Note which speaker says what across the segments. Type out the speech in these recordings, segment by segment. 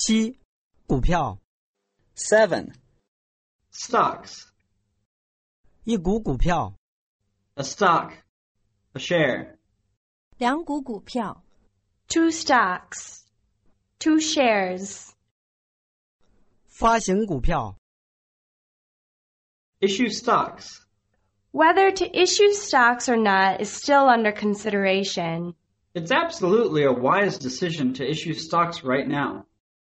Speaker 1: 7. 股票
Speaker 2: 7.
Speaker 3: Stocks.
Speaker 1: 一股股票
Speaker 3: A stock. A share.
Speaker 4: 两股股票
Speaker 5: Two stocks. Two shares.
Speaker 1: 发行股票
Speaker 3: Issue stocks.
Speaker 5: Whether to issue stocks or not is still under consideration.
Speaker 3: It's absolutely a wise decision to issue stocks right now.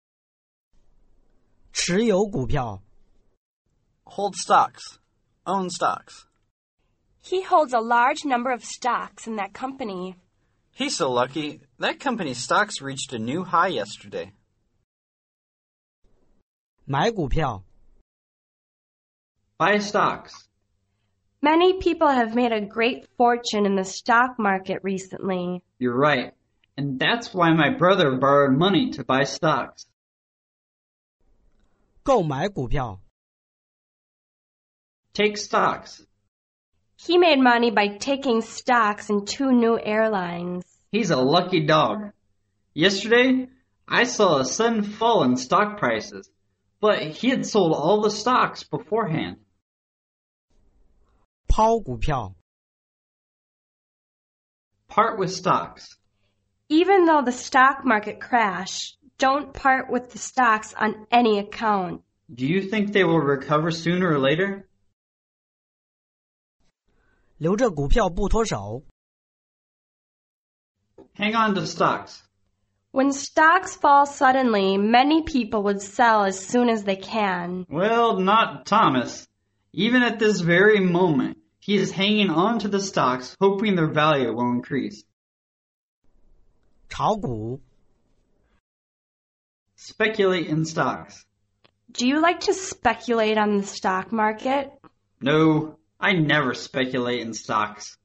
Speaker 1: 持有股票
Speaker 2: Hold stocks. Own stocks.
Speaker 5: He holds a large number of stocks in that company.
Speaker 2: He's so lucky. That company's stocks reached a new high yesterday.
Speaker 1: 买股票
Speaker 3: Buy stocks.
Speaker 5: Many people have made a great fortune in the stock market recently.
Speaker 3: You're right. And that's why my brother borrowed money to buy stocks.
Speaker 1: 购买股票
Speaker 3: Take stocks.
Speaker 5: He made money by taking stocks in 2 new airlines.
Speaker 3: He's a lucky dog. Yesterday, I saw a sudden fall in stock prices, but he had sold all the stocks beforehand.
Speaker 1: 抛股票
Speaker 3: Part with stocks.
Speaker 5: Even though the stock market crashed, don't part with the stocks on any account.
Speaker 3: Do you think they will recover sooner or later?
Speaker 1: 留着股票不脱手
Speaker 3: Hang on to stocks.
Speaker 5: When stocks fall suddenly, many people would sell as soon as they can.
Speaker 3: Well, not Thomas. Even at this very moment, he is hanging on to the stocks, hoping their value will increase.
Speaker 1: 炒股
Speaker 3: Speculate in stocks.
Speaker 5: Do you like to speculate on the stock market?
Speaker 3: No, I never speculate in stocks.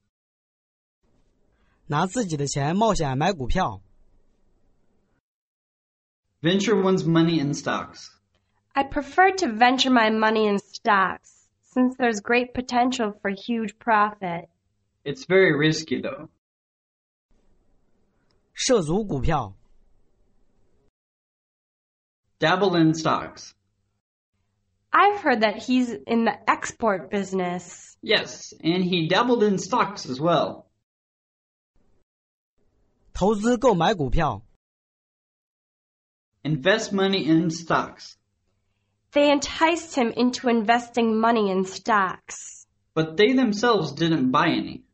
Speaker 1: 拿自己的钱冒险买股票
Speaker 3: Venture one's money in stocks.
Speaker 5: I prefer to venture my money in stocks, since there's great potential for huge profit.
Speaker 3: It's very risky, though.
Speaker 1: 涉足股票
Speaker 3: Dabble in stocks.
Speaker 5: I've heard that he's in the export business.
Speaker 3: Yes, and he dabbled in stocks as well.
Speaker 1: 投资购买股票
Speaker 3: Invest money in stocks.
Speaker 5: They enticed him into investing money in stocks.
Speaker 3: But they themselves didn't buy any.